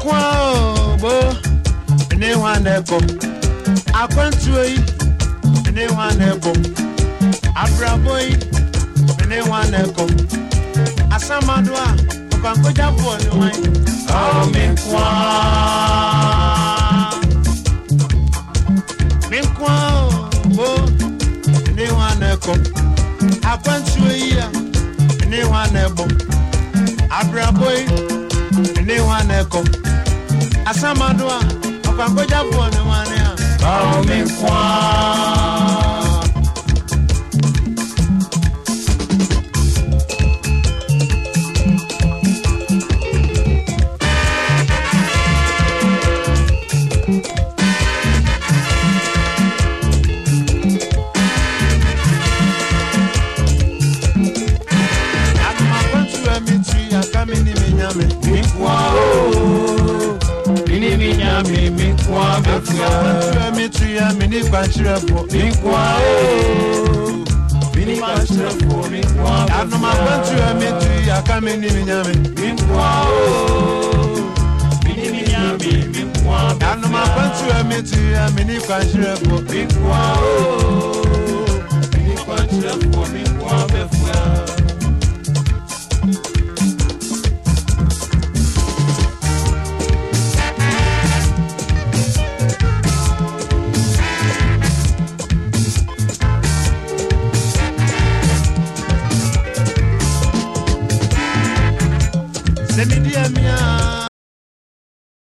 Minqua, bo, anyone echo. I went to anyone echo. Abra boy, anyone echo. Asamadwa, Kanko Japo, no wine. Oh, Minqua, bo, anyone echo. I went to anyone echo. Abra boy, anyone echo. Asamadwa, Kanko Japo, no wine. Oh, Minqua. Send me dear